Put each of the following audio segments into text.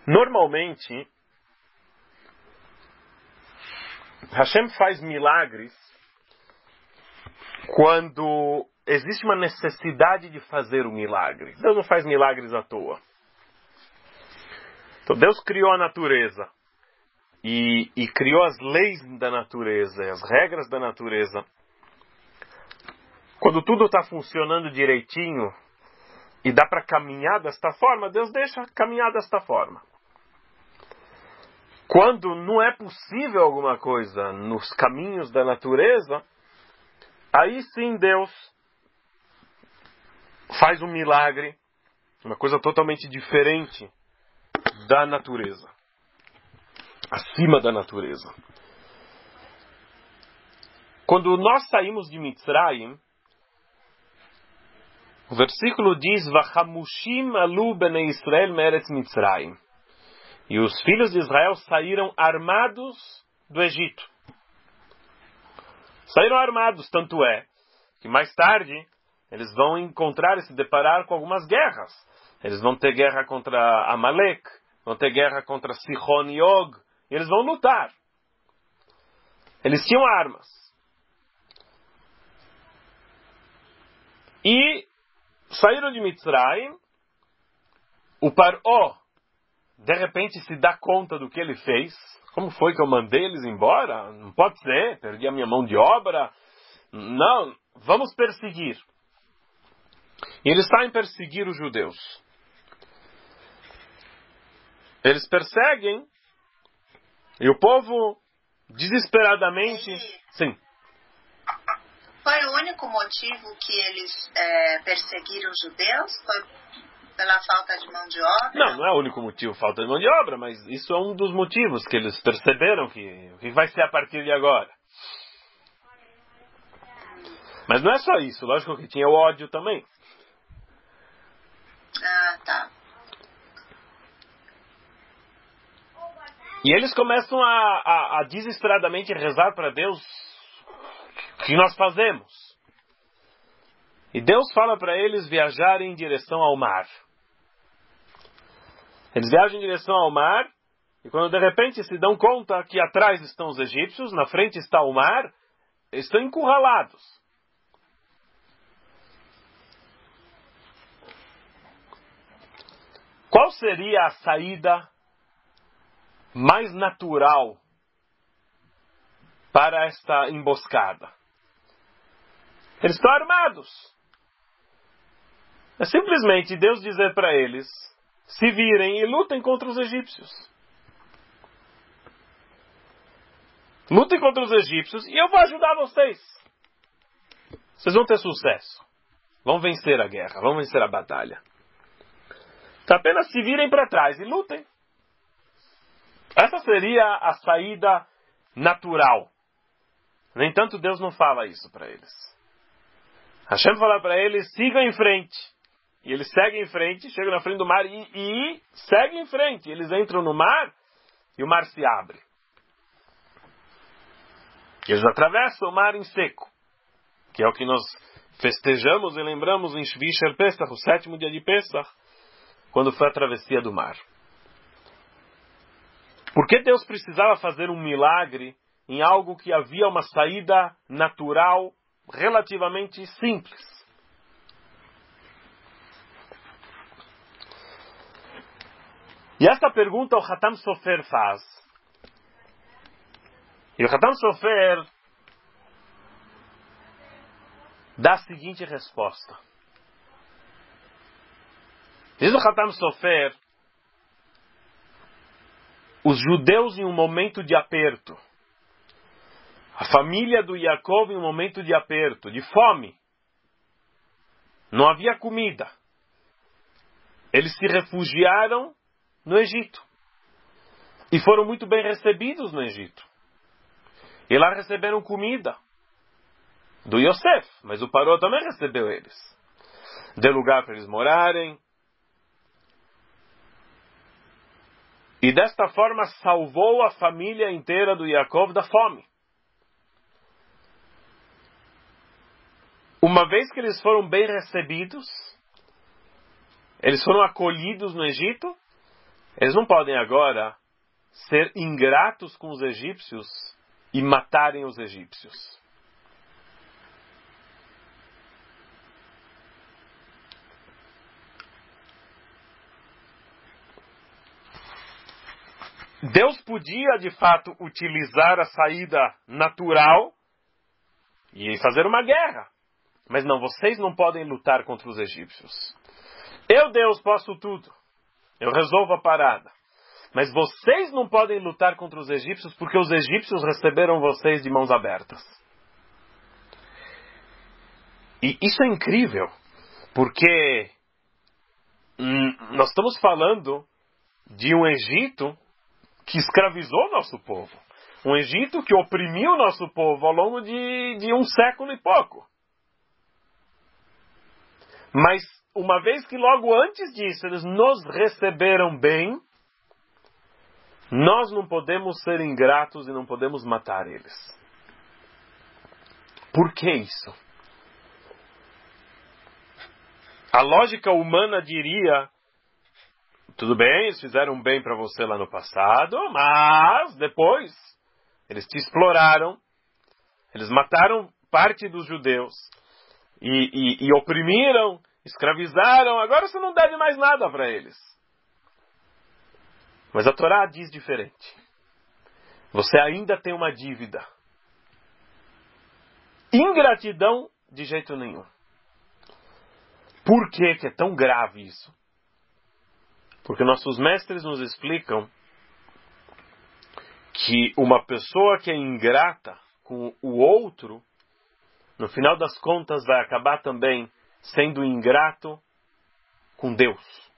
Normalmente, Hashem faz milagres quando existe uma necessidade de fazer o milagre. Deus não faz milagres à toa. Então Deus criou a natureza e criou as leis da natureza, as regras da natureza. Quando tudo está funcionando direitinho e dá para caminhar desta forma, Deus deixa caminhar desta forma. Quando não é possível alguma coisa nos caminhos da natureza, aí sim Deus faz um milagre, uma coisa totalmente diferente da natureza, acima da natureza. Quando nós saímos de Mitzrayim, o versículo diz: Vachamushim alu bnei Israel meretz Mitzrayim. E os filhos de Israel saíram armados do Egito. Saíram armados, tanto é que mais tarde eles vão encontrar e se deparar com algumas guerras. Eles vão ter guerra contra Amalek, vão ter guerra contra Sihon e Og, e eles vão lutar. Eles tinham armas. E saíram de Mitzrayim, o Paró de repente se dá conta do que ele fez. Como foi que eu mandei eles embora? Não pode ser, perdi a minha mão de obra. Não, vamos perseguir. E eles saem perseguir os judeus. Eles perseguem e o povo desesperadamente... Sim. Foi o único motivo que eles perseguiram os judeus? Foi pela falta de mão de obra? Não, não é o único motivo, falta de mão de obra, mas isso é um dos motivos que eles perceberam que vai ser a partir de agora. Mas não é só isso, lógico que tinha o ódio também. Ah, tá. E eles começam a desesperadamente rezar para Deus: o que nós fazemos? E Deus fala para eles viajarem em direção ao mar. Eles viajam em direção ao mar, e quando de repente se dão conta que atrás estão os egípcios, na frente está o mar, eles estão encurralados. Qual seria a saída mais natural para esta emboscada? Eles estão armados. É simplesmente Deus dizer para eles: se virem e lutem contra os egípcios. Lutem contra os egípcios e eu vou ajudar vocês. Vocês vão ter sucesso. Vão vencer a guerra, vão vencer a batalha. Então apenas se virem para trás e lutem. Essa seria a saída natural. No entanto, Deus não fala isso para eles. Hashem fala para eles: sigam em frente. E eles seguem em frente, chegam na frente do mar e seguem em frente. Eles entram no mar e o mar se abre. Eles atravessam o mar em seco, que é o que nós festejamos e lembramos em Shvi Shel Pesach, o 7º dia de Pesach, quando foi a travessia do mar. Por que Deus precisava fazer um milagre em algo que havia uma saída natural relativamente simples? E essa pergunta o Hatam Sofer faz. E o Hatam Sofer dá a seguinte resposta. Diz o Hatam Sofer: os judeus em um momento de aperto, a família do Yaakov em um momento de aperto, de fome, não havia comida. Eles se refugiaram no Egito. E foram muito bem recebidos no Egito. E lá receberam comida do Yosef, mas o Paró também recebeu eles. Deu lugar para eles morarem. E desta forma salvou a família inteira do Yaakov da fome. Uma vez que eles foram bem recebidos, eles foram acolhidos no Egito, Eles não podem agora ser ingratos com os egípcios e matarem os egípcios. Deus podia, de fato, utilizar a saída natural e fazer uma guerra. Mas não, vocês não podem lutar contra os egípcios. Eu, Deus, posso tudo. Eu resolvo a parada. Mas vocês não podem lutar contra os egípcios porque os egípcios receberam vocês de mãos abertas. E isso é incrível, porque nós estamos falando de um Egito que escravizou o nosso povo. Um Egito que oprimiu o nosso povo ao longo de um século e pouco. Mas, uma vez que logo antes disso eles nos receberam bem, nós não podemos ser ingratos e não podemos matar eles. Por que isso? A lógica humana diria: tudo bem, eles fizeram bem para você lá no passado, mas depois eles te exploraram, eles mataram parte dos judeus e oprimiram, escravizaram, agora você não deve mais nada para eles. Mas a Torá diz diferente. Você ainda tem uma dívida. Ingratidão de jeito nenhum. Por que é tão grave isso? Porque nossos mestres nos explicam que uma pessoa que é ingrata com o outro, no final das contas vai acabar também sendo ingrato com Deus.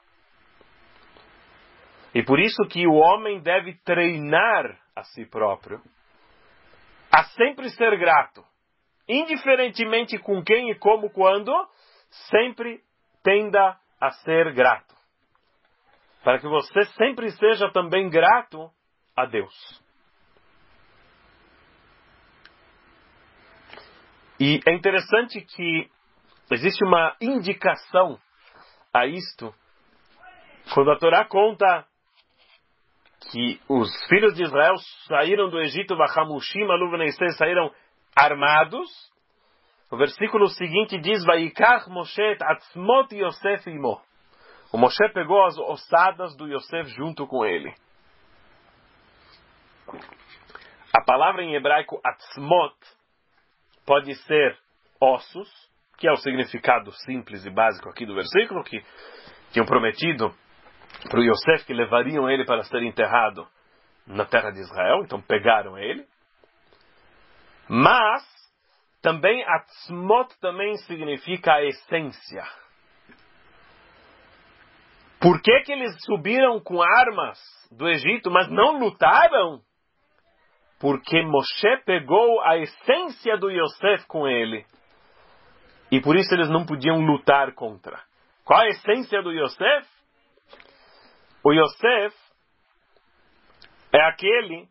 E por isso que o homem deve treinar a si próprio a sempre ser grato. Indiferentemente com quem e como, quando, sempre tenda a ser grato. Para que você sempre seja também grato a Deus. E é interessante que existe uma indicação a isto quando a Torá conta que os filhos de Israel saíram do Egito, saíram armados. O versículo seguinte diz: Vaikach Moshe et atzmot Yosef imo. O Moshe pegou as ossadas do Yosef junto com ele. A palavra em hebraico atzmot pode ser ossos, que é o significado simples e básico aqui do versículo, que tinham prometido para o Yosef que levariam ele para ser enterrado na terra de Israel, então pegaram ele. Mas também atzmot também significa a essência. Por que eles subiram com armas do Egito, mas não lutaram? Porque Moshe pegou a essência do Yosef com ele. E por isso eles não podiam lutar contra. Qual a essência do Yosef? O Yosef é aquele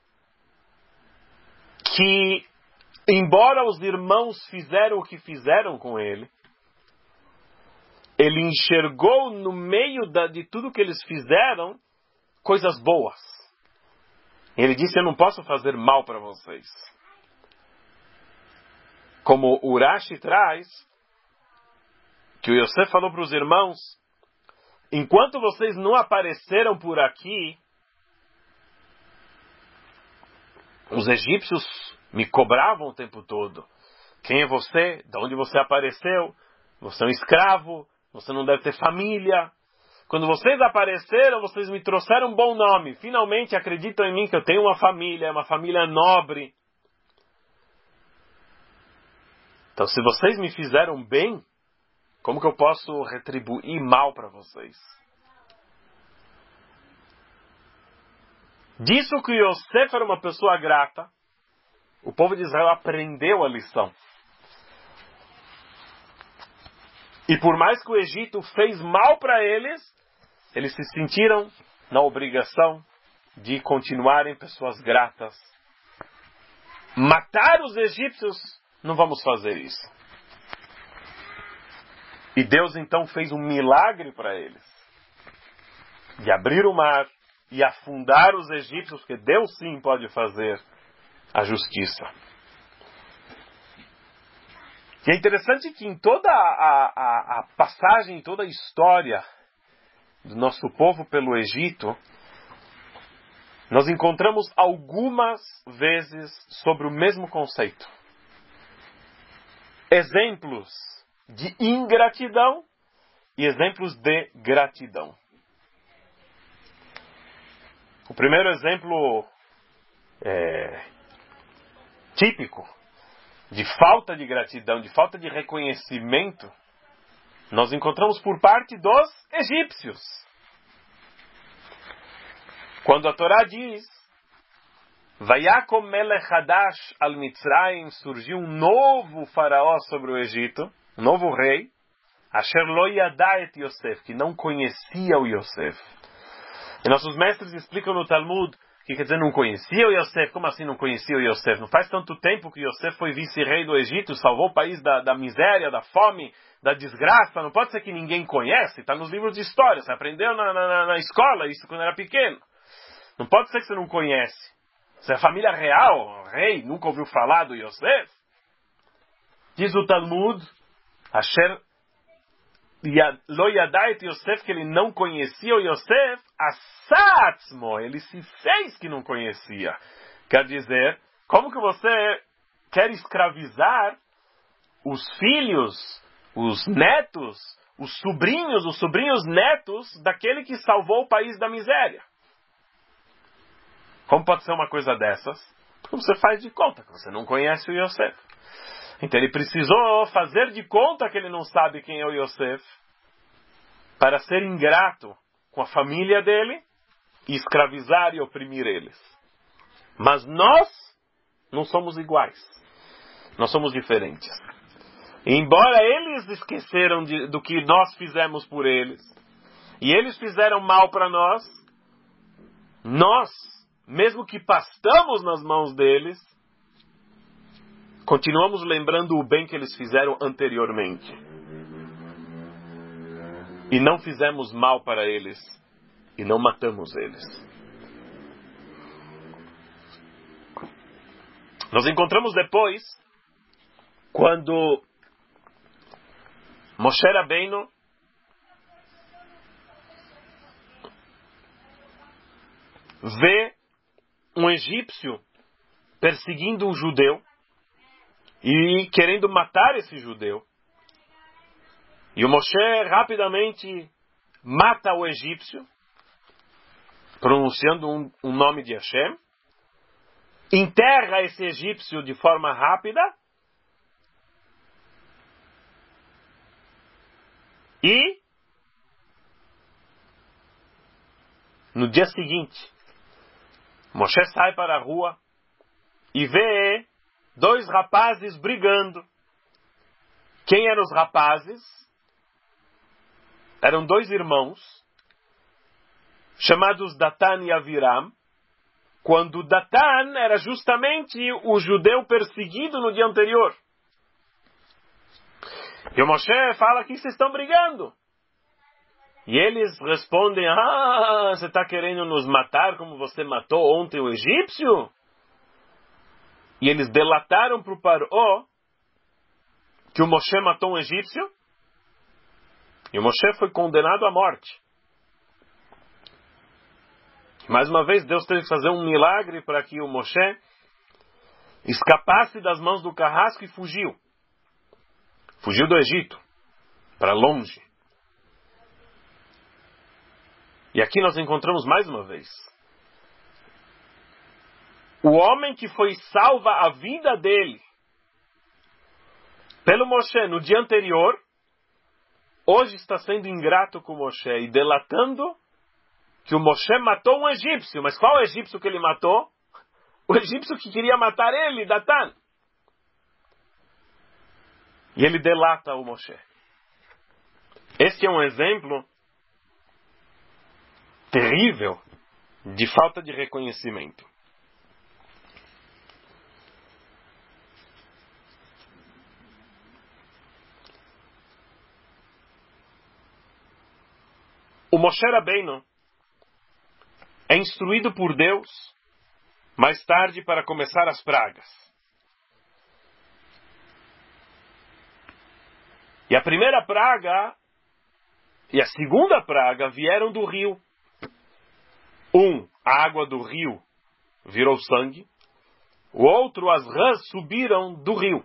que, embora os irmãos fizeram o que fizeram com ele, ele enxergou no meio de tudo que eles fizeram coisas boas. Ele disse: eu não posso fazer mal para vocês. Como o Urashi traz, que o Yosef falou para os irmãos: enquanto vocês não apareceram por aqui, os egípcios me cobravam o tempo todo. Quem é você? De onde você apareceu? Você é um escravo? Você não deve ter família? Quando vocês apareceram, vocês me trouxeram um bom nome. Finalmente acreditam em mim que eu tenho uma família nobre. Então, se vocês me fizeram bem, como que eu posso retribuir mal para vocês? Disso que Yosef era uma pessoa grata, o povo de Israel aprendeu a lição. E por mais que o Egito fez mal para eles, eles se sentiram na obrigação de continuarem pessoas gratas. Matar os egípcios, não vamos fazer isso. E Deus então fez um milagre para eles. de abrir o mar e afundar os egípcios, porque Deus sim pode fazer a justiça. E é interessante que em toda a passagem, em toda a história do nosso povo pelo Egito, nós encontramos algumas vezes sobre o mesmo conceito. Exemplos de ingratidão e exemplos de gratidão. O primeiro exemplo típico de falta de gratidão, de falta de reconhecimento, nós encontramos por parte dos egípcios. Quando a Torá diz, Vayakom melech hadash al Mitzrayim, surgiu um novo faraó sobre o Egito, um novo rei, Asher lo yada et Yosef, que não conhecia o Yosef. E nossos mestres explicam no Talmud, que quer dizer não conhecia o Yosef. Como assim não conhecia o Yosef? Não faz tanto tempo que Yosef foi vice-rei do Egito, salvou o país da miséria, da fome, da desgraça. Não pode ser que ninguém conhece, está nos livros de história, você aprendeu na escola isso quando era pequeno. Não pode ser que você não conhece. Se a família real, o rei, nunca ouviu falar do Yosef. Diz o Talmud, Asher lo yadai et Yosef, que ele não conhecia o Yosef, asatzmo, ele se fez que não conhecia. Quer dizer, como que você quer escravizar os filhos, os netos, os sobrinhos netos daquele que salvou o país da miséria? Como pode ser uma coisa dessas? Porque você faz de conta que você não conhece o Yosef. Então ele precisou fazer de conta que ele não sabe quem é o Yosef para ser ingrato com a família dele e escravizar e oprimir eles. Mas nós não somos iguais. Nós somos diferentes. E embora eles esqueceram do que nós fizemos por eles, e eles fizeram mal para nós, mesmo que pastamos nas mãos deles, continuamos lembrando o bem que eles fizeram anteriormente. E não fizemos mal para eles. E não matamos eles. Nós encontramos depois, quando Moshe Rabbeinu vê um egípcio perseguindo um judeu e querendo matar esse judeu. E o Moshe rapidamente mata o egípcio, pronunciando um nome de Hashem, enterra esse egípcio de forma rápida e no dia seguinte Moshe sai para a rua e vê 2 rapazes brigando. Quem eram os rapazes? Eram 2 irmãos, chamados Datan e Aviram, quando Datan era justamente o judeu perseguido no dia anterior. E o Moshe fala que vocês estão brigando. E eles respondem, você está querendo nos matar como você matou ontem o egípcio? E eles delataram para o Paró que o Moshe matou um egípcio. E o Moshe foi condenado à morte. Mais uma vez, Deus teve que fazer um milagre para que o Moshe escapasse das mãos do carrasco e fugiu. Fugiu do Egito, para longe. E aqui nós encontramos mais uma vez o homem que foi salva a vida dele pelo Moshe no dia anterior, hoje está sendo ingrato com o Moshe e delatando que o Moshe matou um egípcio. Mas qual egípcio que ele matou? O egípcio que queria matar ele, Datan. E ele delata o Moshe. Este é um exemplo terrível de falta de reconhecimento. O Moshe Rabbeinu é instruído por Deus mais tarde para começar as pragas. E a primeira praga e a segunda praga vieram do rio. A água do rio virou sangue. O outro, as rãs subiram do rio.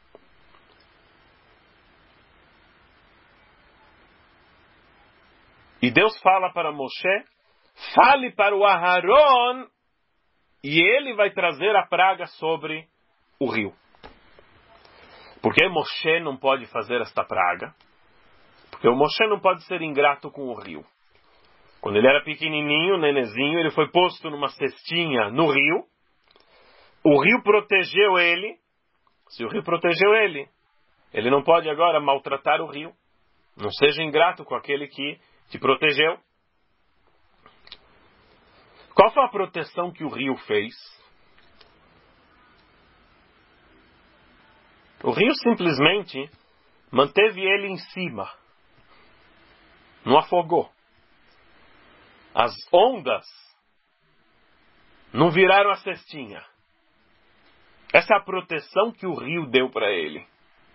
E Deus fala para Moshe, fale para o Aharon, e ele vai trazer a praga sobre o rio. Porque Moshe não pode fazer esta praga? Porque o Moshe não pode ser ingrato com o rio. Quando ele era pequenininho, nenezinho, ele foi posto numa cestinha no rio. O rio protegeu ele. Se o rio protegeu ele, ele não pode agora maltratar o rio. Não seja ingrato com aquele que te protegeu. Qual foi a proteção que o rio fez? O rio simplesmente manteve ele em cima. Não afogou. As ondas não viraram a cestinha. Essa é a proteção que o rio deu para ele.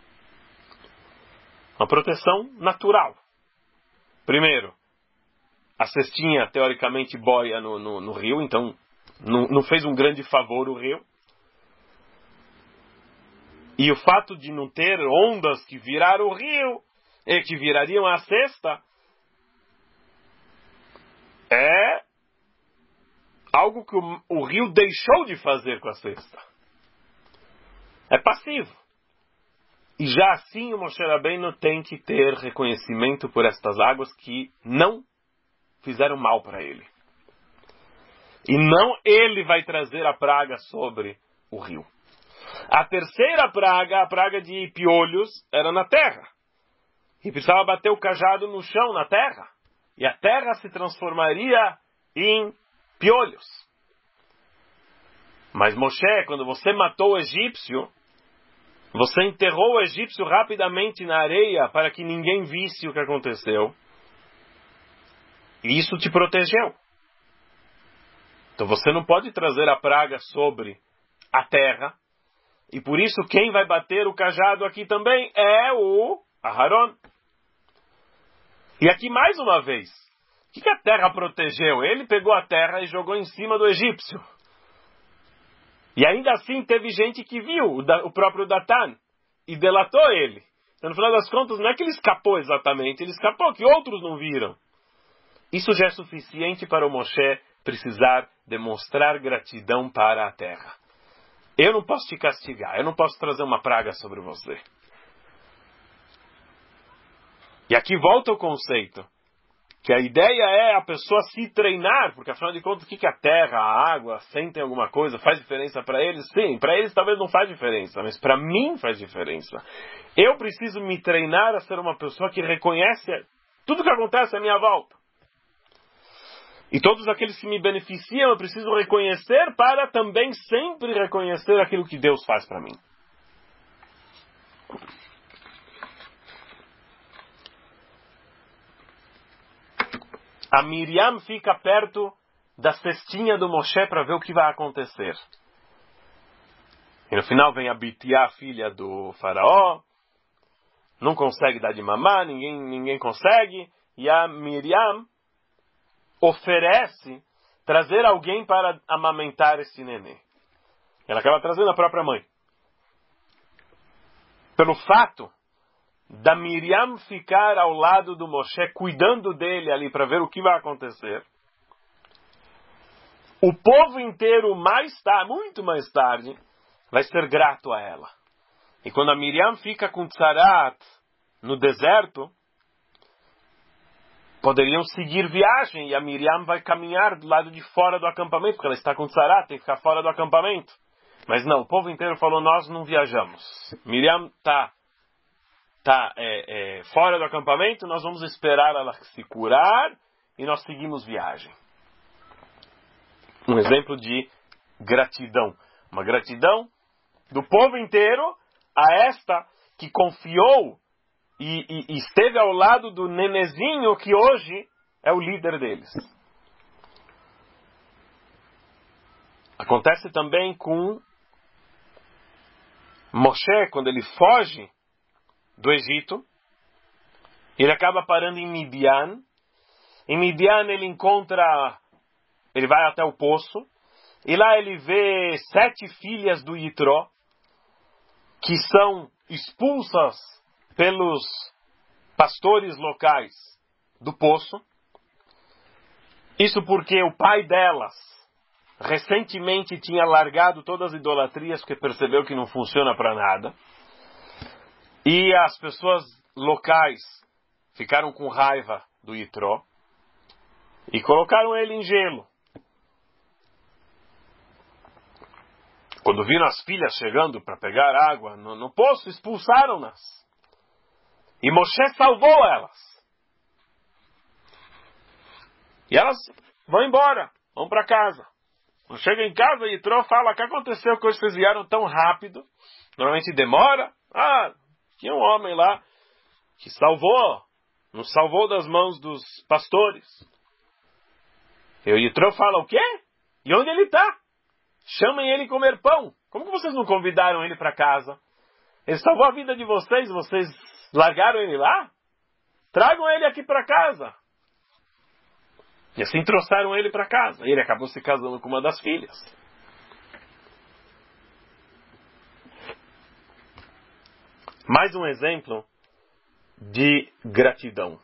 Uma proteção natural. Primeiro, a cestinha teoricamente boia no rio, então não fez um grande favor o rio. E o fato de não ter ondas que viraram o rio, e que virariam a cesta, é algo que o rio deixou de fazer com a cesta. É passivo. E já assim o Moshe Rabbeinu tem que ter reconhecimento por estas águas que não fizeram mal para ele. E não ele vai trazer a praga sobre o rio. A terceira praga, a praga de piolhos, era na terra. E precisava bater o cajado no chão, na terra. E a terra se transformaria em piolhos. Mas Moshe, quando você matou o egípcio, você enterrou o egípcio rapidamente na areia para que ninguém visse o que aconteceu. E isso te protegeu. Então você não pode trazer a praga sobre a terra. E por isso quem vai bater o cajado aqui também é o Aharon. E aqui mais uma vez, o que a terra protegeu? Ele pegou a terra e jogou em cima do egípcio. E ainda assim teve gente que viu, o próprio Datan, e delatou ele. Então no final das contas não é que ele escapou exatamente, ele escapou que outros não viram. Isso já é suficiente para o Moshe precisar demonstrar gratidão para a terra. Eu não posso te castigar, eu não posso trazer uma praga sobre você. E aqui volta o conceito, que a ideia é a pessoa se treinar, porque afinal de contas o que a terra, a água, sentem alguma coisa, faz diferença para eles? Sim, para eles talvez não faz diferença, mas para mim faz diferença. Eu preciso me treinar a ser uma pessoa que reconhece tudo que acontece à minha volta. E todos aqueles que me beneficiam eu preciso reconhecer para também sempre reconhecer aquilo que Deus faz para mim. A Miriam fica perto da cestinha do Moshe para ver o que vai acontecer. E no final vem a Bitiá, filha do faraó. Não consegue dar de mamar, ninguém consegue. E a Miriam oferece trazer alguém para amamentar esse nenê. Ela acaba trazendo a própria mãe. Pelo fato da Miriam ficar ao lado do Moshe, cuidando dele ali para ver o que vai acontecer, o povo inteiro muito mais tarde, vai ser grato a ela. E quando a Miriam fica com Tzarat no deserto, poderiam seguir viagem e a Miriam vai caminhar do lado de fora do acampamento, porque ela está com Tzarat, tem que ficar fora do acampamento. Mas não, o povo inteiro falou, nós não viajamos. Miriam está fora do acampamento, nós vamos esperar ela se curar e nós seguimos viagem. Um exemplo de gratidão. Uma gratidão do povo inteiro a esta que confiou e esteve ao lado do nenezinho que hoje é o líder deles. Acontece também com Moshe, quando ele foge do Egito, ele acaba parando em Midian. Em Midian ele vai até o poço, e lá ele vê 7 filhas do Itró, que são expulsas pelos pastores locais do poço. Isso porque o pai delas recentemente tinha largado todas as idolatrias, porque percebeu que não funciona para nada. E as pessoas locais ficaram com raiva do Itró e colocaram ele em gelo. Quando viram as filhas chegando para pegar água no poço, expulsaram-nas. E Moshe salvou elas. E elas vão embora, vão para casa. Quando chega em casa, Yitro fala: o que aconteceu que hoje vocês vieram tão rápido? Normalmente demora. Tinha um homem lá que nos salvou das mãos dos pastores. E o Yitro fala: o quê? E onde ele está? Chamem ele comer pão. Como que vocês não convidaram ele para casa? Ele salvou a vida de vocês largaram ele lá? Tragam ele aqui para casa. E assim trouxeram ele para casa. E ele acabou se casando com uma das filhas. Mais um exemplo de gratidão.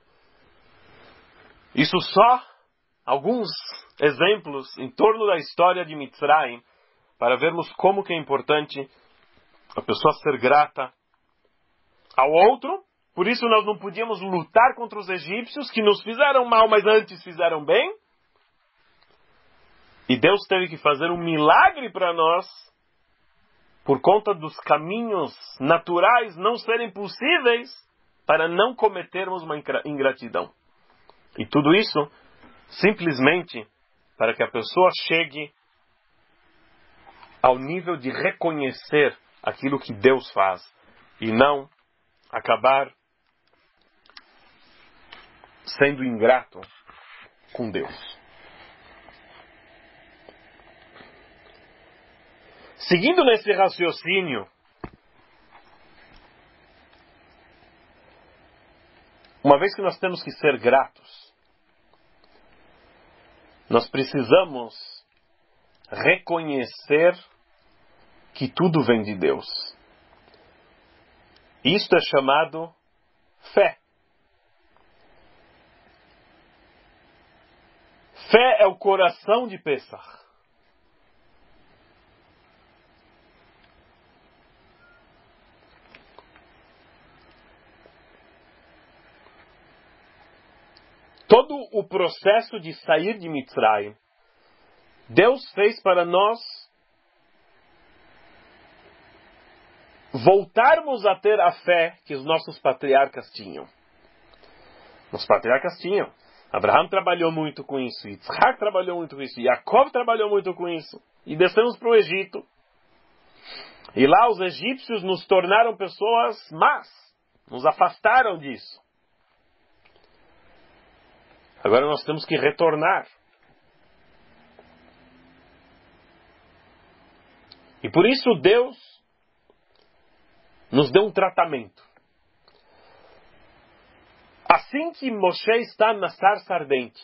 Isso só alguns exemplos em torno da história de Mitzrayim, para vermos como que é importante a pessoa ser grata ao outro. Por isso nós não podíamos lutar contra os egípcios, que nos fizeram mal, mas antes fizeram bem. E Deus teve que fazer um milagre para nós, por conta dos caminhos naturais não serem possíveis, para não cometermos uma ingratidão. E tudo isso simplesmente para que a pessoa chegue ao nível de reconhecer aquilo que Deus faz e não acabar sendo ingrato com Deus. Seguindo nesse raciocínio, uma vez que nós temos que ser gratos, nós precisamos reconhecer que tudo vem de Deus. Isto é chamado fé. Fé é o coração de Pesach. Todo o processo de sair de Mitzrayim, Deus fez para nós voltarmos a ter a fé que os nossos patriarcas tinham. Os patriarcas tinham. Abraham trabalhou muito com isso, Yitzhak trabalhou muito com isso, Yaakov trabalhou muito com isso. E descemos para o Egito. E lá os egípcios nos tornaram pessoas más. Nos afastaram disso. Agora nós temos que retornar. E por isso Deus nos deu um tratamento. Assim que Moshe está na sarça ardente,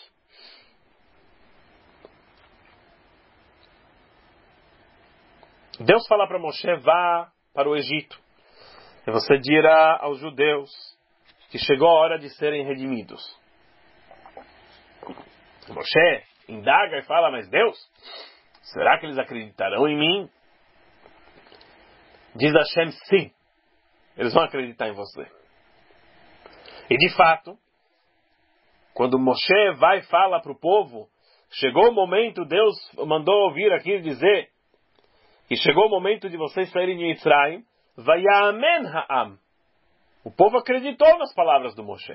Deus fala para Moshe: vá para o Egito. E você dirá aos judeus que chegou a hora de serem redimidos. Moshe indaga e fala: mas Deus, será que eles acreditarão em mim? Diz Hashem: sim, eles vão acreditar em você. E de fato, quando Moshe vai e fala para o povo, chegou o momento, Deus mandou ouvir aqui dizer, que chegou o momento de vocês saírem de Mitzrayim, Vayamen ha'am. O povo acreditou nas palavras do Moshe.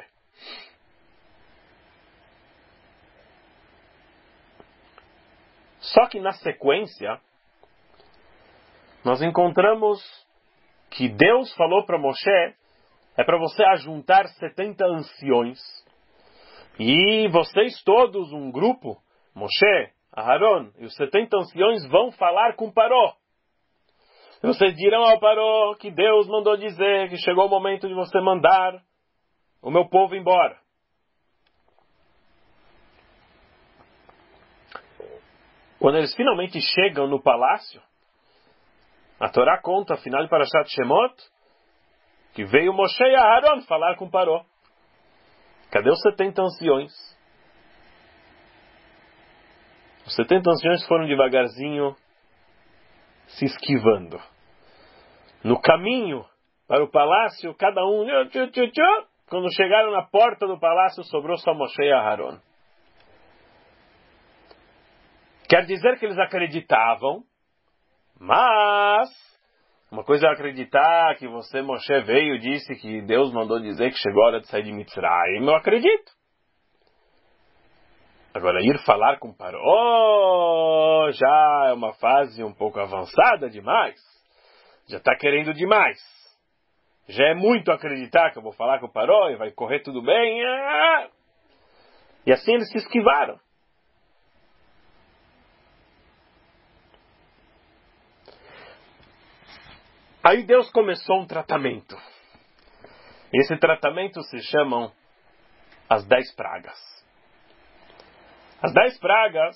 Só que na sequência, nós encontramos que Deus falou para Moshe: é para você ajuntar 70 anciões. E vocês todos, um grupo, Moshe, Aharon e os 70 anciões vão falar com Paró. E vocês dirão ao Paró que Deus mandou dizer que chegou o momento de você mandar o meu povo embora. Quando eles finalmente chegam no palácio, a Torá conta, afinal de Parashat Shemot, que veio Moshe e Aharon falar com Paró. Cadê os 70 anciões? Os 70 anciões foram devagarzinho se esquivando. No caminho para o palácio, cada um... Quando chegaram na porta do palácio, sobrou só Moshe e Aharon. Quer dizer que eles acreditavam, mas uma coisa é acreditar que você, Moshe, veio e disse que Deus mandou dizer que chegou a hora de sair de Mitzrayim. Eu acredito. Agora, ir falar com Paró já é uma fase um pouco avançada demais. Já está querendo demais. Já é muito acreditar que eu vou falar com Paró e vai correr tudo bem. E assim eles se esquivaram. Aí Deus começou um tratamento. Esse tratamento se chamam as 10 pragas. As 10 pragas,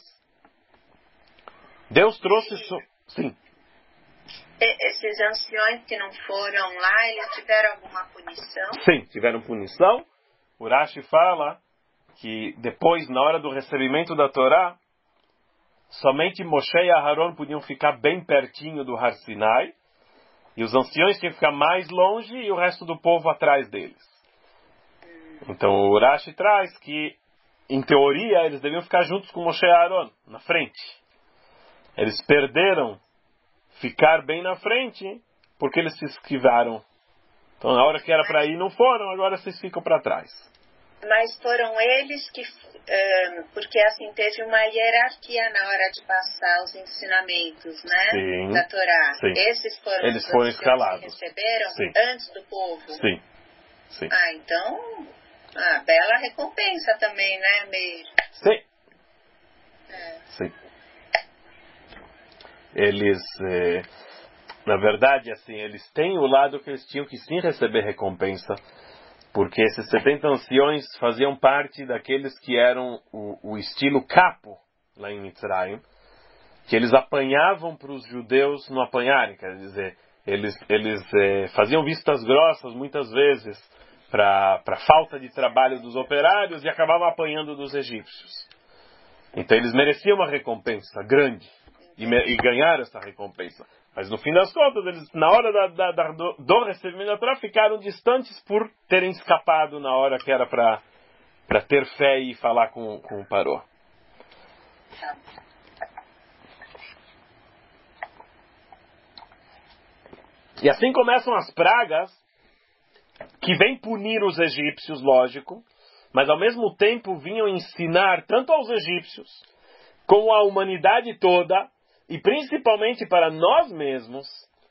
Deus trouxe... Sim. Esses anciões que não foram lá, eles tiveram alguma punição? Sim, tiveram punição. O Rashi fala que depois, na hora do recebimento da Torá, somente Moshe e Aharon podiam ficar bem pertinho do Har Sinai, e os anciões tinham que ficar mais longe e o resto do povo atrás deles. Então o Rashi traz que, em teoria, eles deviam ficar juntos com Moshe e Aharon, na frente. Eles perderam ficar bem na frente porque eles se esquivaram. Então na hora que era para ir não foram, agora vocês ficam para trás. Mas foram eles que... porque assim, teve uma hierarquia na hora de passar os ensinamentos, né? Sim, da Torá. sim. Esses foram Eles os foram anciões escalados. que receberam Sim. antes do povo? Sim, sim. Ah, então... bela recompensa também, né, Meir? Sim. Sim. Eles, na verdade, assim, eles têm o lado que eles tinham que sim receber recompensa, porque esses 70 anciões faziam parte daqueles que eram o estilo capo lá em Mitzrayim, que eles apanhavam para os judeus não apanharem, quer dizer, eles faziam vistas grossas muitas vezes para falta de trabalho dos operários e acabavam apanhando dos egípcios. Então eles mereciam uma recompensa grande e ganharam essa recompensa. Mas no fim das contas, eles na hora do recebimento da Torá ficaram distantes por terem escapado na hora que era para ter fé e falar com o Paró. E assim começam as pragas que vêm punir os egípcios, lógico, mas ao mesmo tempo vinham ensinar tanto aos egípcios como à humanidade toda, e principalmente para nós mesmos,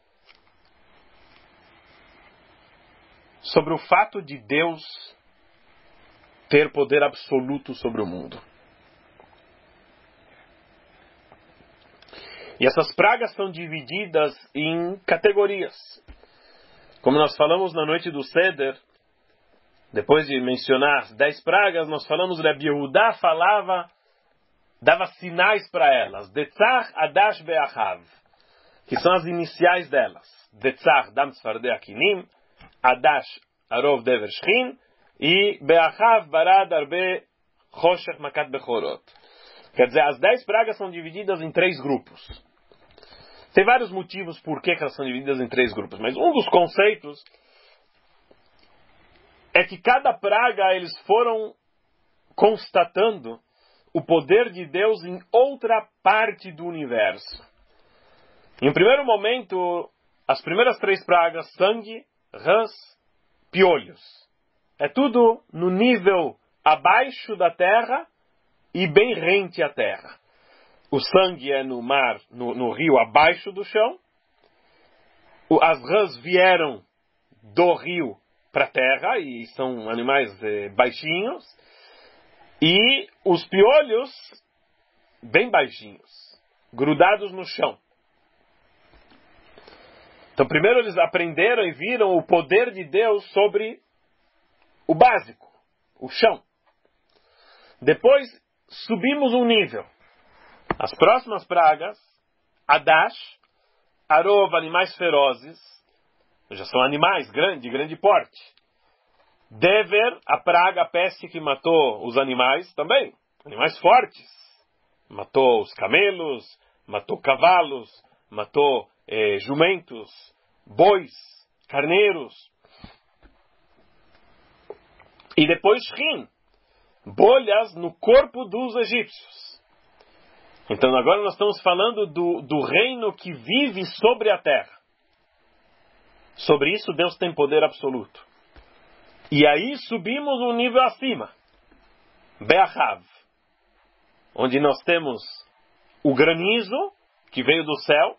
sobre o fato de Deus ter poder absoluto sobre o mundo. E essas pragas são divididas em categorias. Como nós falamos na noite do Seder, depois de mencionar as 10 pragas, nós falamos que Rabi Yehudá dava sinais para elas. Detzach, Adash, Be'achav, que são as iniciais delas. Detzach, Dam Tzfardei Akinim, Adash, Arov Dever Shchin, e Be'achav, Barad, Arbe, Choshech, Makat, Bechorot. Quer dizer, as 10 pragas são divididas em 3 grupos. Tem vários motivos por que elas são divididas em 3 grupos, mas um dos conceitos é que cada praga eles foram constatando o poder de Deus em outra parte do universo. Em um primeiro momento, as primeiras 3 pragas, sangue, rãs, piolhos. É tudo no nível abaixo da terra e bem rente à terra. O sangue é no mar, no rio abaixo do chão. As rãs vieram do rio para a terra e são animais baixinhos. E os piolhos bem baixinhos, grudados no chão. Então primeiro eles aprenderam e viram o poder de Deus sobre o básico, o chão. Depois subimos um nível. As próximas pragas, Adash, Arov, animais ferozes, já são animais de grande porte. Dever, a praga, a peste que matou os animais também, animais fortes. Matou os camelos, matou cavalos, matou jumentos, bois, carneiros. E depois Rim, bolhas no corpo dos egípcios. Então agora nós estamos falando do reino que vive sobre a terra. Sobre isso Deus tem poder absoluto. E aí subimos um nível acima. Be'achav, onde nós temos o granizo que veio do céu.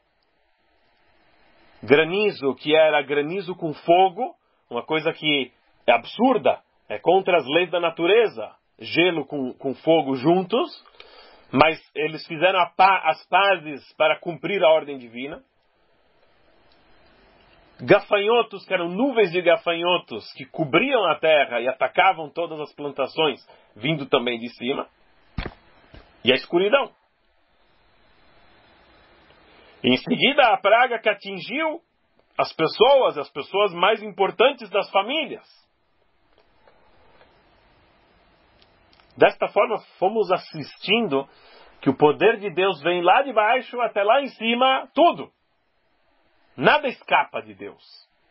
Granizo que era granizo com fogo, uma coisa que é absurda, é contra as leis da natureza. Gelo com fogo juntos. Mas eles fizeram as pazes para cumprir a ordem divina. Gafanhotos, que eram nuvens de gafanhotos que cobriam a terra e atacavam todas as plantações, vindo também de cima. E a escuridão. E em seguida a praga que atingiu as pessoas mais importantes das famílias. Desta forma, fomos assistindo que o poder de Deus vem lá de baixo até lá em cima, tudo. Nada escapa de Deus.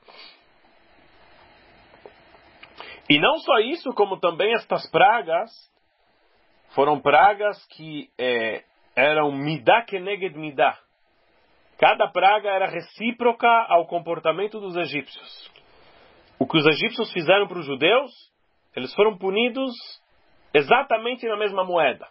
E não só isso, como também estas pragas, foram pragas que eram midah keneged midah. Cada praga era recíproca ao comportamento dos egípcios. O que os egípcios fizeram para os judeus, eles foram punidos exatamente na mesma moeda.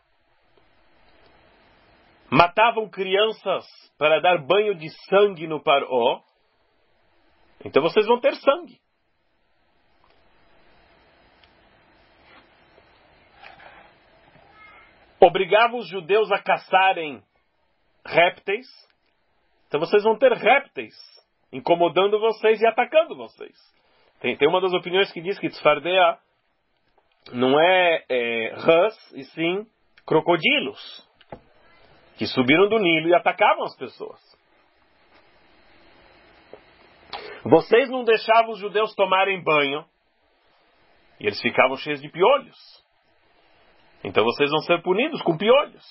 Matavam crianças para dar banho de sangue no Paró. Então vocês vão ter sangue. Obrigavam os judeus a caçarem répteis. Então vocês vão ter répteis incomodando vocês e atacando vocês. Tem uma das opiniões que diz que Tzfardea não é rãs, e sim crocodilos, que subiram do Nilo e atacavam as pessoas. Vocês não deixavam os judeus tomarem banho, e eles ficavam cheios de piolhos. Então vocês vão ser punidos com piolhos.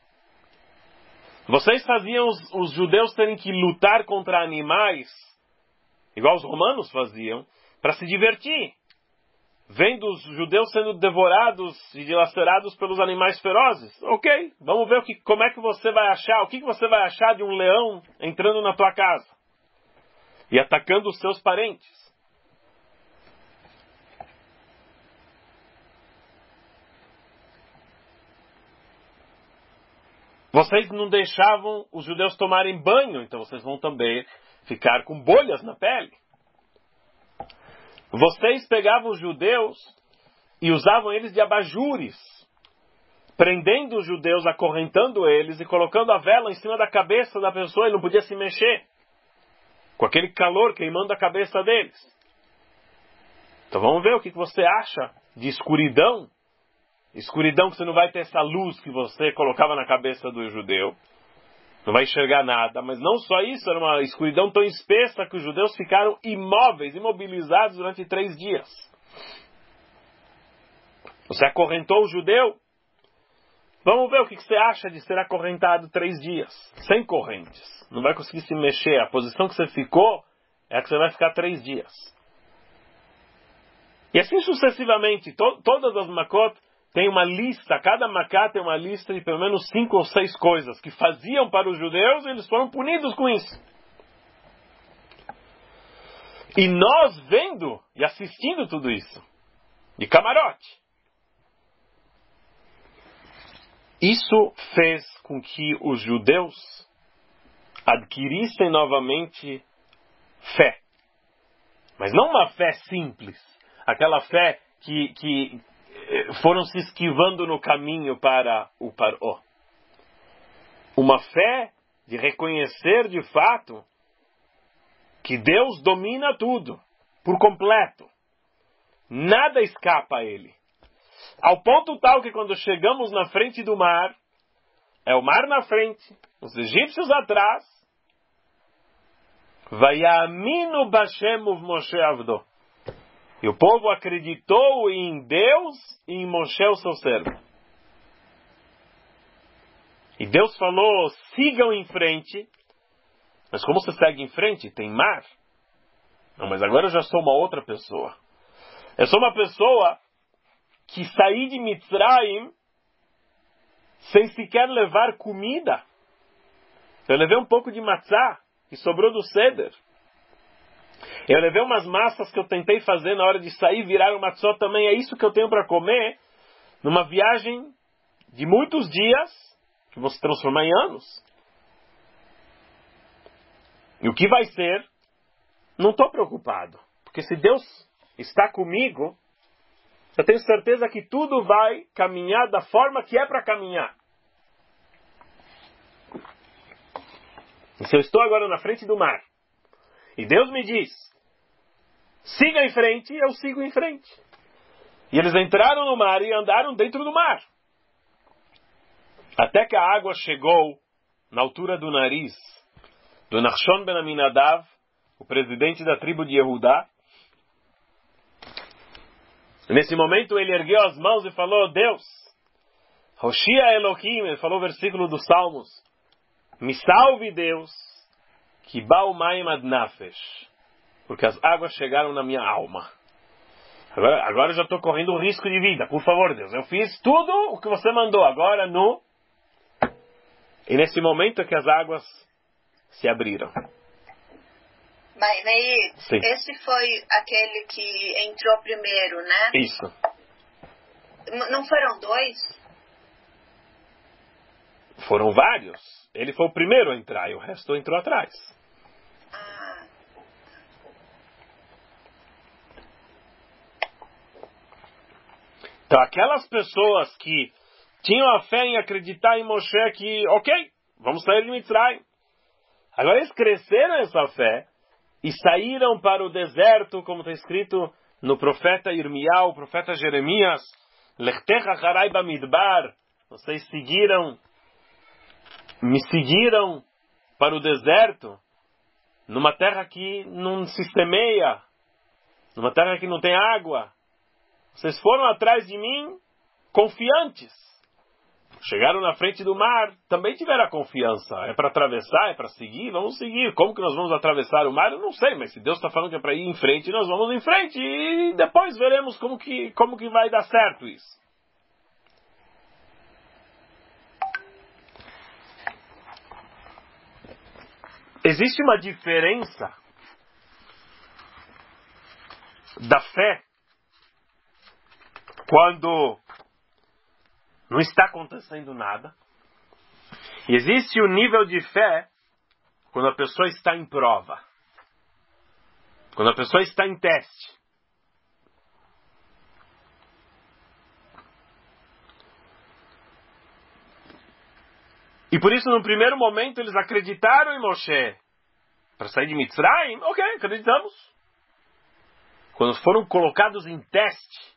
Vocês faziam os judeus terem que lutar contra animais, igual os romanos faziam, para se divertir. Vendo os judeus sendo devorados e dilacerados pelos animais ferozes. Ok, vamos ver como é que você vai achar, o que você vai achar de um leão entrando na tua casa e atacando os seus parentes. Vocês não deixavam os judeus tomarem banho, então vocês vão também ficar com bolhas na pele. Vocês pegavam os judeus e usavam eles de abajures, prendendo os judeus, acorrentando eles e colocando a vela em cima da cabeça da pessoa e não podia se mexer, com aquele calor queimando a cabeça deles. Então vamos ver o que você acha de escuridão. Escuridão que você não vai ter essa luz que você colocava na cabeça do judeu. Não vai enxergar nada. Mas não só isso, era uma escuridão tão espessa que os judeus ficaram imóveis, imobilizados durante 3 dias. Você acorrentou o judeu? Vamos ver o que você acha de ser acorrentado 3 dias, sem correntes. Não vai conseguir se mexer. A posição que você ficou é a que você vai ficar 3 dias. E assim sucessivamente. Todas as makot tem uma lista, cada macá tem uma lista de pelo menos 5 ou 6 coisas que faziam para os judeus e eles foram punidos com isso. E nós vendo e assistindo tudo isso, de camarote. Isso fez com que os judeus adquirissem novamente fé. Mas não uma fé simples, aquela fé que foram se esquivando no caminho para o Paró. uma fé de reconhecer de fato que Deus domina tudo, por completo. Nada escapa a Ele. Ao ponto tal que quando chegamos na frente do mar, é o mar na frente, os egípcios atrás, Vayaminu Bashem uv Moshe Avdo. E o povo acreditou em Deus e em Moshe, o seu servo. E Deus falou, sigam em frente. Mas como você segue em frente? Tem mar. Não, mas agora eu já sou uma outra pessoa. Eu sou uma pessoa que saí de Mitzrayim sem sequer levar comida. Eu levei um pouco de matzá, que sobrou do ceder. Eu levei umas massas que eu tentei fazer na hora de sair, virar uma matzó também. É isso que eu tenho para comer numa viagem de muitos dias, que vou se transformar em anos. E o que vai ser, não estou preocupado. Porque se Deus está comigo, eu tenho certeza que tudo vai caminhar da forma que é para caminhar. E se eu estou agora na frente do mar, e Deus me diz, siga em frente, eu sigo em frente. E eles entraram no mar e andaram dentro do mar. Até que a água chegou na altura do nariz do Nachshon ben Aminadav, o presidente da tribo de Yehudá. Nesse momento ele ergueu as mãos e falou, Deus, Hoshia Elohim, ele falou o versículo dos Salmos, me salve Deus, que ba'u mayim ad nafesh, porque as águas chegaram na minha alma. Agora eu já estou correndo um risco de vida, por favor Deus, eu fiz tudo o que você mandou, agora no... E nesse momento é que as águas se abriram. Mas esse foi aquele que entrou primeiro, né? Isso. Não foram dois? Foram vários. Ele foi o primeiro a entrar e o resto entrou atrás. Ah. Então aquelas pessoas que tinham a fé em acreditar em Moshe que, ok, vamos sair de Mitzrayim. Agora eles cresceram essa fé e saíram para o deserto, como está escrito no profeta Irmial, o profeta Jeremias, Lechtech acharai bamidbar, vocês me seguiram para o deserto, numa terra que não se semeia, numa terra que não tem água. Vocês foram atrás de mim confiantes. Chegaram na frente do mar, também tiveram a confiança. É para atravessar, é para seguir, vamos seguir. Como que nós vamos atravessar o mar? Eu não sei, mas se Deus está falando que é para ir em frente, nós vamos em frente. E depois veremos como que vai dar certo isso. Existe uma diferença da fé quando não está acontecendo nada. E existe o nível de fé quando a pessoa está em prova. Quando a pessoa está em teste. E por isso, no primeiro momento, eles acreditaram em Moshe. Para sair de Mitzrayim, ok, acreditamos. Quando foram colocados em teste,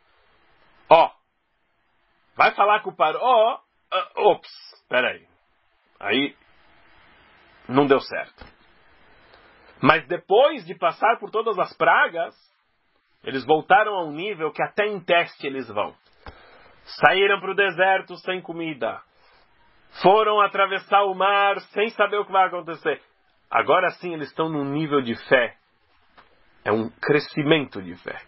vai falar com o Paró, peraí. Aí, não deu certo. Mas depois de passar por todas as pragas, eles voltaram a um nível que até em teste eles vão. Saíram para o deserto sem comida. Foram atravessar o mar sem saber o que vai acontecer. Agora sim eles estão num nível de fé. É um crescimento de fé.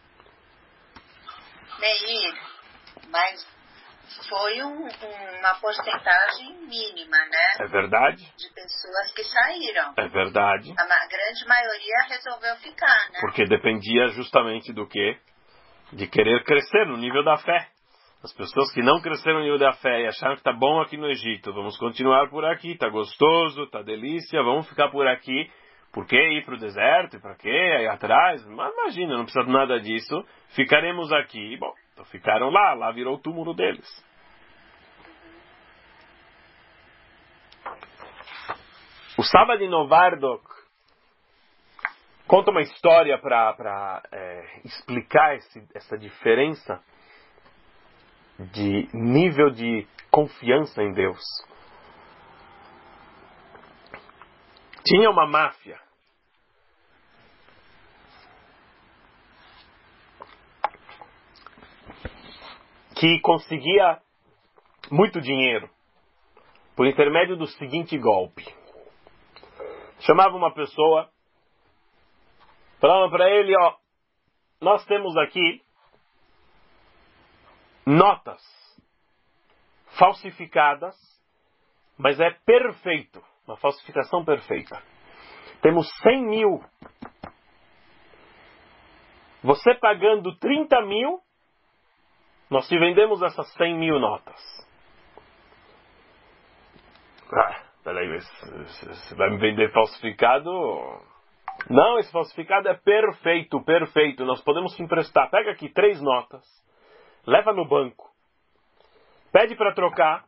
Meir, mas foi uma porcentagem mínima, né? É verdade. De pessoas que saíram. É verdade. A grande maioria resolveu ficar, né? Porque dependia justamente do quê? De querer crescer no nível da fé. As pessoas que não cresceram no nível da fé e acharam que está bom aqui no Egito, vamos continuar por aqui, está gostoso, está delícia, vamos ficar por aqui. Por que ir para o deserto? E para quê? Aí atrás? Mas imagina, não precisa de nada disso. Ficaremos aqui. Bom, então ficaram lá virou o túmulo deles. O Saba de Novardok conta uma história para explicar essa diferença de nível de confiança em Deus. Tinha uma máfia que conseguia muito dinheiro por intermédio do seguinte golpe. Chamava uma pessoa, falava para ele, nós temos aqui notas falsificadas, mas é perfeito, uma falsificação perfeita. Temos 100 mil. Você pagando 30 mil, nós te vendemos essas 100 mil notas. Peraí, você vai me vender falsificado? Não, esse falsificado é perfeito, perfeito. Nós podemos te emprestar. Pega aqui 3 notas, leva no banco, pede para trocar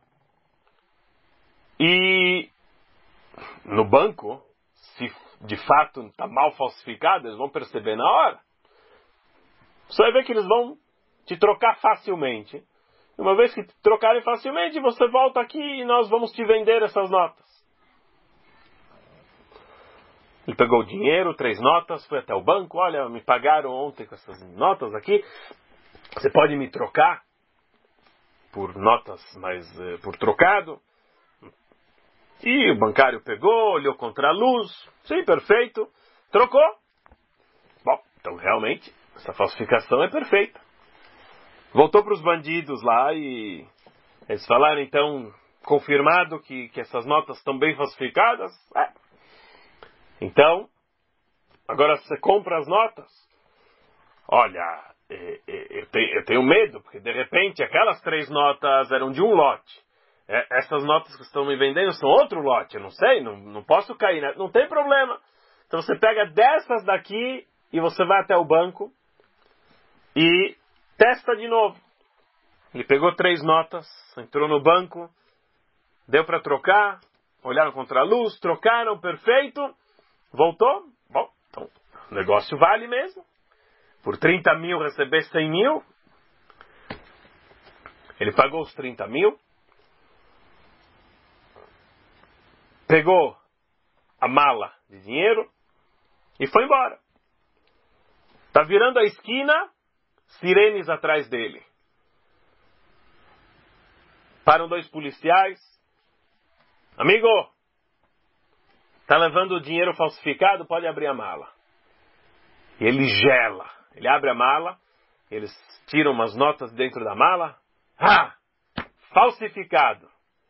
e no banco, se de fato está mal falsificado, eles vão perceber na hora. Você vai ver que eles vão te trocar facilmente. Uma vez que trocarem facilmente, você volta aqui e nós vamos te vender essas notas. Ele pegou o dinheiro, 3 notas, foi até o banco. Olha, me pagaram ontem com essas notas aqui. Você pode me trocar por notas, mas por trocado? E o bancário pegou, olhou contra a luz. Sim, perfeito. Trocou. Bom, então realmente, essa falsificação é perfeita. Voltou para os bandidos lá e eles falaram, então, confirmado que essas notas estão bem falsificadas? Então, agora você compra as notas? Olha, eu tenho medo, porque de repente aquelas 3 notas eram de um lote. Essas notas que estão me vendendo são outro lote, eu não sei, não posso cair, né? Não tem problema. Então você pega dessas daqui e você vai até o banco e testa de novo. Ele pegou 3 notas, entrou no banco, deu para trocar, olharam contra a luz, trocaram, perfeito, voltou. Bom, então o negócio vale mesmo. Por 30 mil receber 100 mil. Ele pagou os 30 mil. Pegou a mala de dinheiro e foi embora. Está virando a esquina, sirenes atrás dele. Param 2 policiais. Amigo, está levando o dinheiro falsificado? Pode abrir a mala. E ele gela. Ele abre a mala, eles tiram umas notas dentro da mala. Falsificado.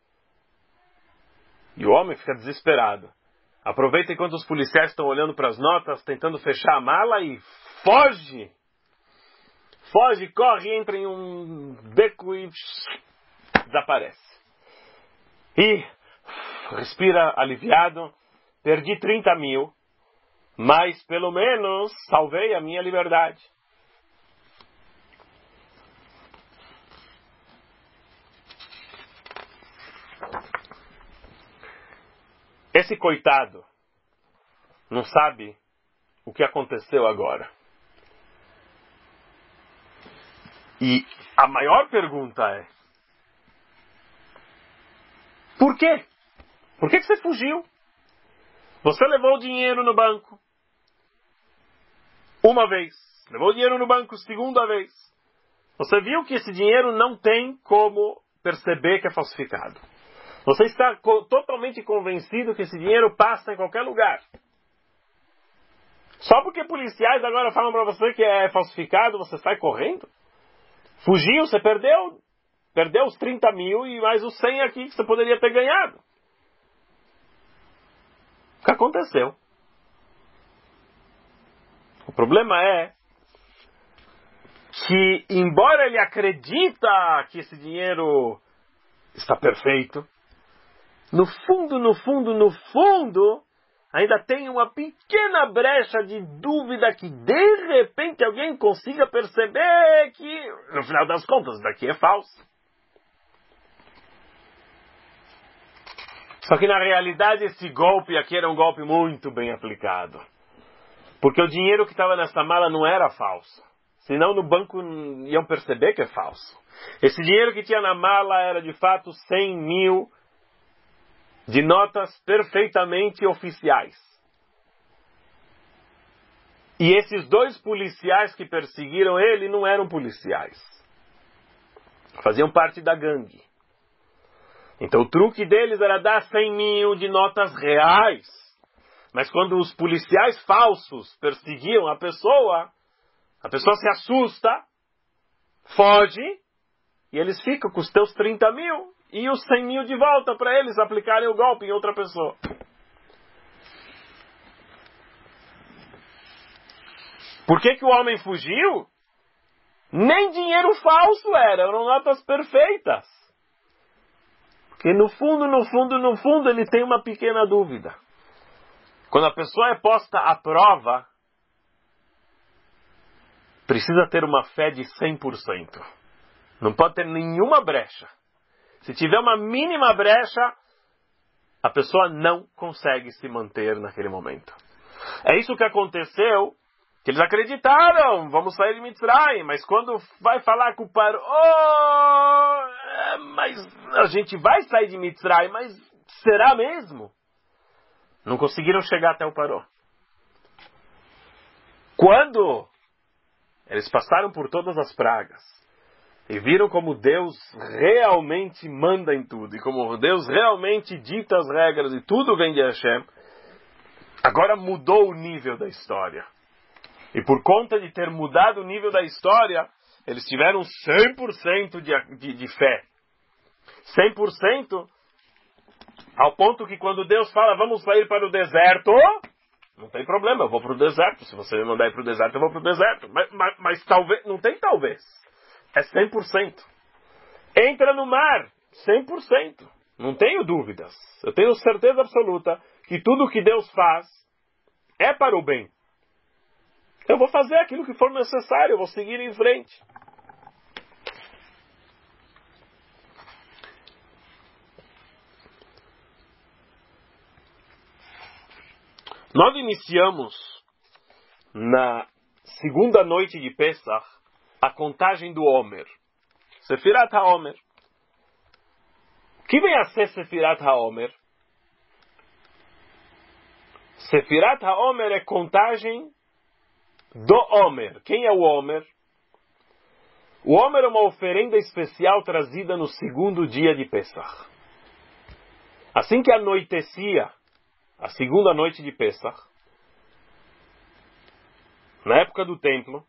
E o homem fica desesperado. Aproveita enquanto os policiais estão olhando para as notas, tentando fechar a mala e foge. Foge, corre, entra em um beco e desaparece. E respira aliviado. Perdi 30 mil, mas pelo menos salvei a minha liberdade. Esse coitado não sabe o que aconteceu agora. E a maior pergunta é: por quê? Por que você fugiu? Você levou o dinheiro no banco uma vez. Levou o dinheiro no banco segunda vez. Você viu que esse dinheiro não tem como perceber que é falsificado. Você está totalmente convencido que esse dinheiro passa em qualquer lugar. Só porque policiais agora falam para você que é falsificado, você sai correndo? Fugiu, você perdeu os 30 mil e mais os 100 aqui que você poderia ter ganhado. O que aconteceu? O problema é que, embora ele acredita que esse dinheiro está perfeito, no fundo, ainda tem uma pequena brecha de dúvida que de repente alguém consiga perceber que, no final das contas, isso daqui é falso. Só que na realidade esse golpe aqui era um golpe muito bem aplicado. Porque o dinheiro que estava nessa mala não era falso. Senão no banco iam perceber que é falso. Esse dinheiro que tinha na mala era de fato 100 mil de notas perfeitamente oficiais. E esses 2 policiais que perseguiram ele não eram policiais. Faziam parte da gangue. Então o truque deles era dar 100 mil de notas reais. Mas quando os policiais falsos perseguiam a pessoa se assusta, foge, e eles ficam com os teus 30 mil e os 100 mil de volta para eles aplicarem o golpe em outra pessoa. Por que o homem fugiu? Nem dinheiro falso eram notas perfeitas. Porque no fundo, ele tem uma pequena dúvida. Quando a pessoa é posta à prova, precisa ter uma fé de 100%. Não pode ter nenhuma brecha. Se tiver uma mínima brecha, a pessoa não consegue se manter naquele momento. É isso que aconteceu, que eles acreditaram, vamos sair de Mitzrayim, mas quando vai falar com o Paró, mas a gente vai sair de Mitzrayim, mas será mesmo? Não conseguiram chegar até o Paró. Quando eles passaram por todas as pragas e viram como Deus realmente manda em tudo, e como Deus realmente dita as regras e tudo vem de Hashem, agora mudou o nível da história. E por conta de ter mudado o nível da história, eles tiveram 100% de fé. 100% ao ponto que quando Deus fala, vamos sair para o deserto, não tem problema, eu vou para o deserto. Se você me mandar ir para o deserto, eu vou para o deserto. Mas talvez, não tem talvez. É 100%. Entra no mar, 100%. Não tenho dúvidas. Eu tenho certeza absoluta que tudo que Deus faz é para o bem. Eu vou fazer aquilo que for necessário, eu vou seguir em frente. Nós iniciamos na segunda noite de Pesach a contagem do Omer. Sefirat HaOmer. O que vem a ser Sefirat HaOmer? Sefirat HaOmer é contagem do Omer. Quem é o Omer? O Omer é uma oferenda especial trazida no segundo dia de Pesach. Assim que anoitecia a segunda noite de Pesach, na época do templo,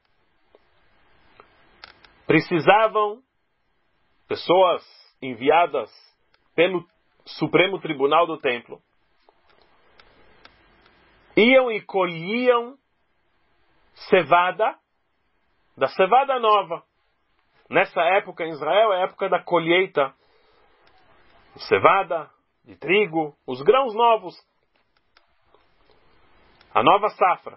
precisavam pessoas enviadas pelo Supremo Tribunal do Templo, iam e colhiam cevada da cevada nova. Nessa época em Israel é a época da colheita de cevada, de trigo, os grãos novos, a nova safra.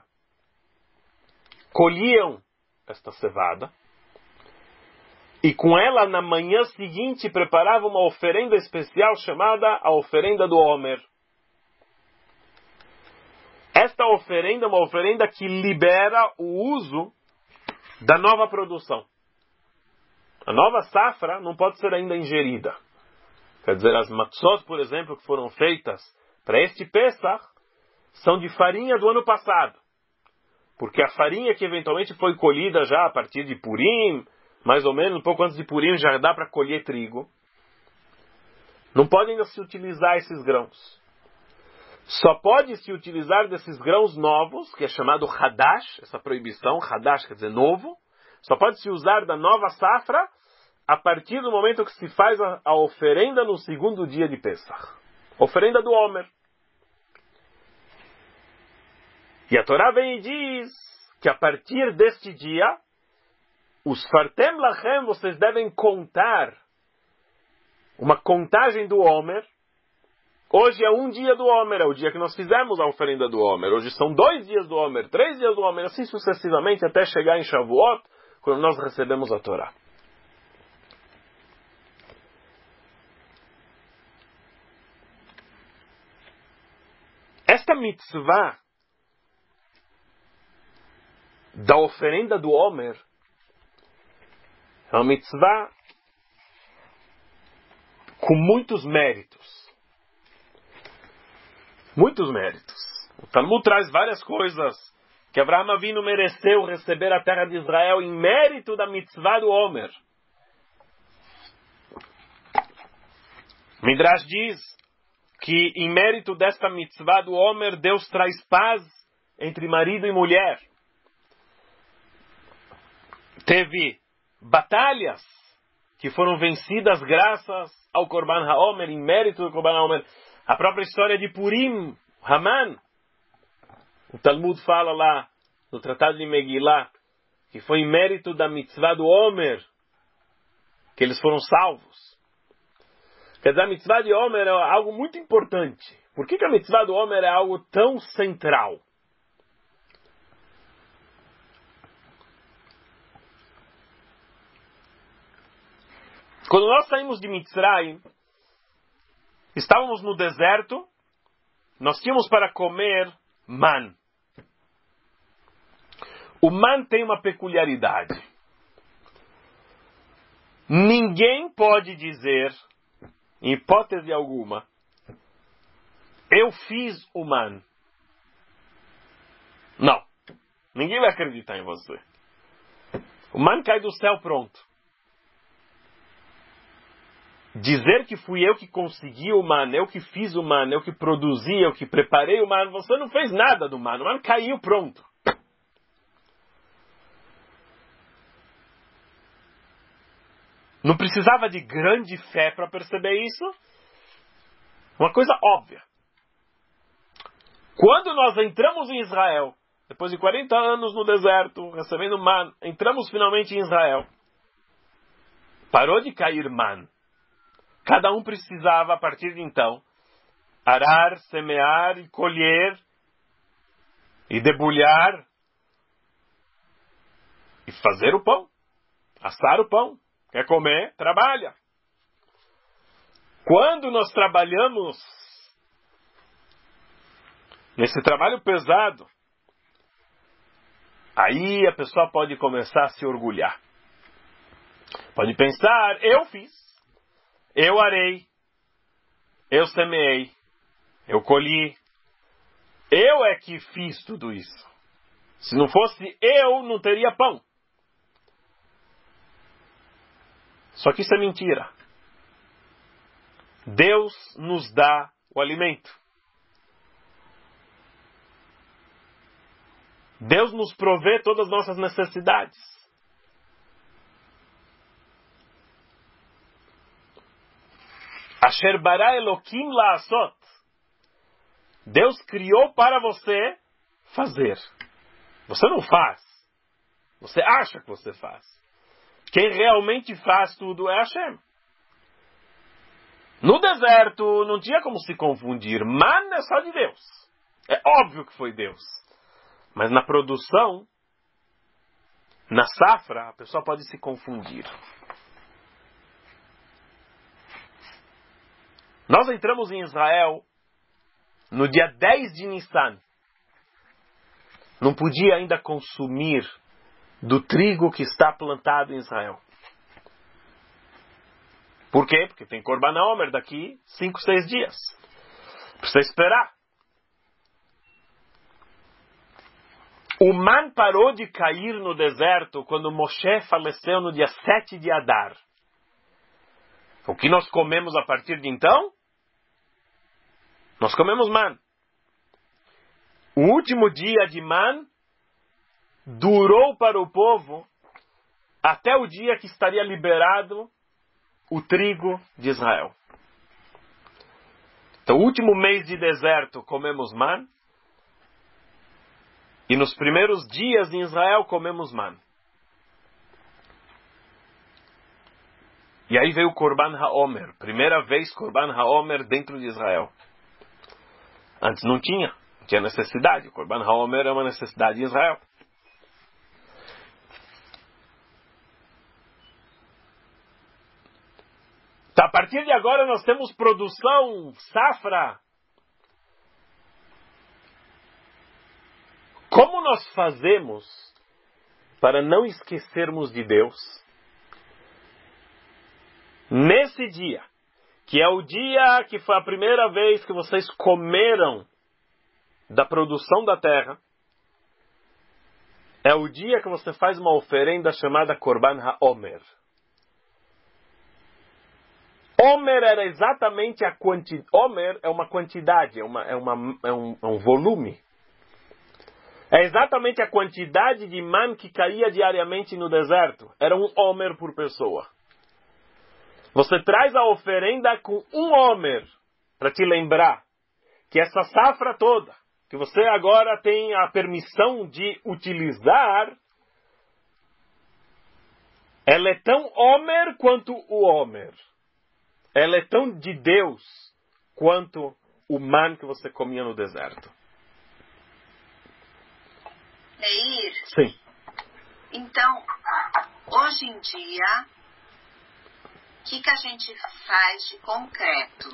Colhiam esta cevada e com ela na manhã seguinte preparavam uma oferenda especial chamada a oferenda do Omer. Esta oferenda é uma oferenda que libera o uso da nova produção. A nova safra não pode ser ainda ingerida. Quer dizer, as matzot, por exemplo, que foram feitas para este Pesach, são de farinha do ano passado. Porque a farinha que eventualmente foi colhida já a partir de Purim, mais ou menos, um pouco antes de Purim, já dá para colher trigo. Não pode ainda se utilizar esses grãos. Só pode se utilizar desses grãos novos, que é chamado Hadash, essa proibição, Hadash quer dizer novo, só pode se usar da nova safra a partir do momento que se faz a oferenda no segundo dia de Pesach. Oferenda do Omer. E a Torá vem e diz que a partir deste dia, os Fartem Lachem, vocês devem contar uma contagem do Omer. Hoje é um dia do Omer, é o dia que nós fizemos a oferenda do Omer. Hoje são 2 dias do Omer, 3 dias do Omer, assim sucessivamente até chegar em Shavuot, quando nós recebemos a Torá. esta mitzvah da oferenda do Homer é uma mitzvah com muitos méritos. Muitos méritos. O Talmud traz várias coisas que Abraham Avinu mereceu receber a terra de Israel em mérito da mitzvah do Homer. Midrash diz que em mérito desta mitzvah do Homer, Deus traz paz entre marido e mulher. Teve batalhas que foram vencidas graças ao Korban HaOmer, em mérito do Korban HaOmer. A própria história de Purim, Haman, o Talmud fala lá no Tratado de Megillah, que foi em mérito da mitzvah do Homer que eles foram salvos. Quer dizer, a mitzvah de Homer é algo muito importante. Por que a mitzvah do Homer é algo tão central? Quando nós saímos de Mitzrayim, estávamos no deserto, nós tínhamos para comer man. O man tem uma peculiaridade. Ninguém pode dizer, em hipótese alguma, eu fiz o man. Não. Ninguém vai acreditar em você. O man cai do céu pronto. Dizer que fui eu que consegui o man, eu que fiz o man, eu que produzi, eu que preparei o man, você não fez nada do man. O man caiu pronto. Não precisava de grande fé para perceber isso. Uma coisa óbvia. Quando nós entramos em Israel, depois de 40 anos no deserto, recebendo man, entramos finalmente em Israel. Parou de cair man. Cada um precisava, a partir de então, arar, semear e colher, e debulhar, e fazer o pão, assar o pão. Quer comer? Trabalha. Quando nós trabalhamos nesse trabalho pesado, aí a pessoa pode começar a se orgulhar. Pode pensar, eu fiz, eu arei, eu semeei, eu colhi, eu é que fiz tudo isso. Se não fosse eu, não teria pão. Só que isso é mentira. Deus nos dá o alimento. Deus nos provê todas as nossas necessidades. Asher bara Elokim la'asot. Deus criou para você fazer. Você não faz. Você acha que você faz. Quem realmente faz tudo é Hashem. No deserto não tinha como se confundir. Man é só de Deus. É óbvio que foi Deus. Mas na produção, na safra, a pessoa pode se confundir. Nós entramos em Israel no dia 10 de Nissan. Não podia ainda consumir do trigo que está plantado em Israel. Por quê? Porque tem Korban HaOmer daqui 5, 6 dias. Precisa esperar. O man parou de cair no deserto quando Moshe faleceu no dia 7 de Adar. O que nós comemos a partir de então? Nós comemos man. O último dia de man durou para o povo até o dia que estaria liberado o trigo de Israel. Então, o último mês de deserto comemos man. E nos primeiros dias em Israel comemos man. E aí veio o Korban HaOmer. Primeira vez Korban HaOmer dentro de Israel. Antes não tinha. Não tinha necessidade. O Korban HaOmer é uma necessidade em Israel. Então, a partir de agora nós temos produção, safra. Como nós fazemos para não esquecermos de Deus nesse dia, que é o dia que foi a primeira vez que vocês comeram da produção da terra? É o dia que você faz uma oferenda chamada Korban HaOmer. Omer era exatamente a quantidade. Omer é uma quantidade, é um volume. É exatamente a quantidade de man que caía diariamente no deserto. Era um Omer por pessoa. Você traz a oferenda com um Omer para te lembrar que essa safra toda, que você agora tem a permissão de utilizar, ela é tão Omer quanto o Omer. Ela é tão de Deus quanto o man que você comia no deserto. Meir? Sim. Então, hoje em dia, o que a gente faz de concreto?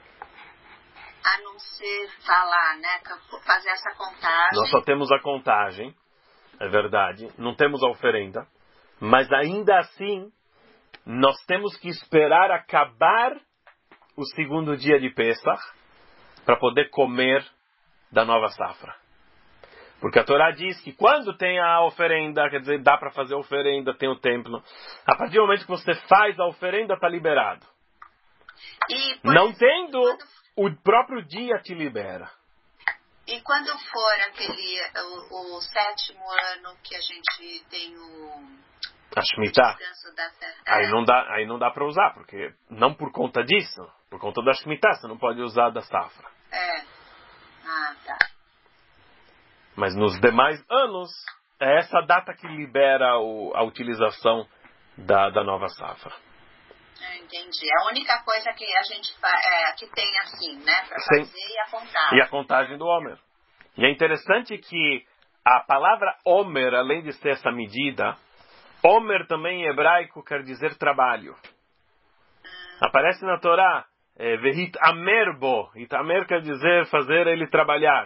A não ser falar, né? Fazer essa contagem. Nós só temos a contagem, é verdade. Não temos a oferenda. Mas ainda assim, nós temos que esperar acabar o segundo dia de Pesach para poder comer da nova safra. Porque a Torá diz que quando tem a oferenda, quer dizer, dá para fazer a oferenda, tem o templo. A partir do momento que você faz a oferenda, está liberado. Não tendo, o próprio dia te libera. E quando for o sétimo ano que a gente tem a Shemitah, aí não dá para usar, porque não por conta disso, por conta da Shemitah, você não pode usar da safra. Tá. Mas nos demais anos, é essa data que libera a utilização da nova safra. Entendi. A única coisa que a gente que tem assim, né, para fazer é a contagem. E a contagem do Omer. E é interessante que a palavra Omer, além de ser essa medida, Omer também em hebraico quer dizer trabalho. Aparece na Torá, Vehit Amer bo. Itamer quer dizer fazer ele trabalhar.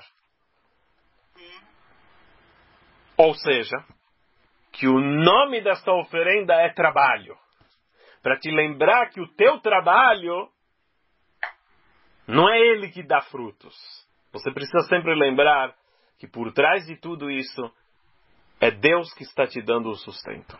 Ou seja, que o nome dessa oferenda é trabalho. Para te lembrar que o teu trabalho não é ele que dá frutos. Você precisa sempre lembrar que por trás de tudo isso é Deus que está te dando o sustento.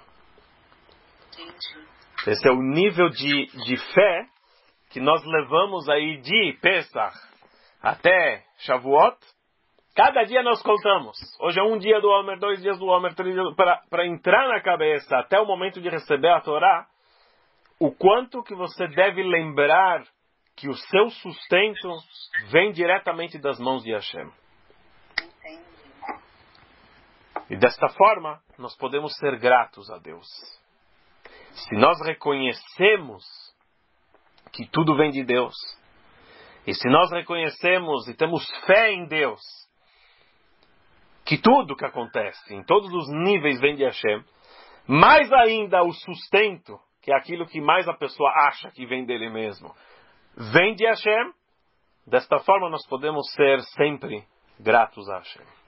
Esse é o nível de fé que nós levamos aí de Pesach até Shavuot. Cada dia nós contamos. Hoje é um dia do Omer, 2 dias do Omer, 3 dias, para entrar na cabeça até o momento de receber a Torá, o quanto que você deve lembrar que o seu sustento vem diretamente das mãos de Hashem. E desta forma, nós podemos ser gratos a Deus. Se nós reconhecemos que tudo vem de Deus, e se nós reconhecemos e temos fé em Deus, que tudo que acontece, em todos os níveis, vem de Hashem, mais ainda o sustento, que é aquilo que mais a pessoa acha que vem dele mesmo, vem de Hashem, desta forma nós podemos ser sempre gratos a Hashem.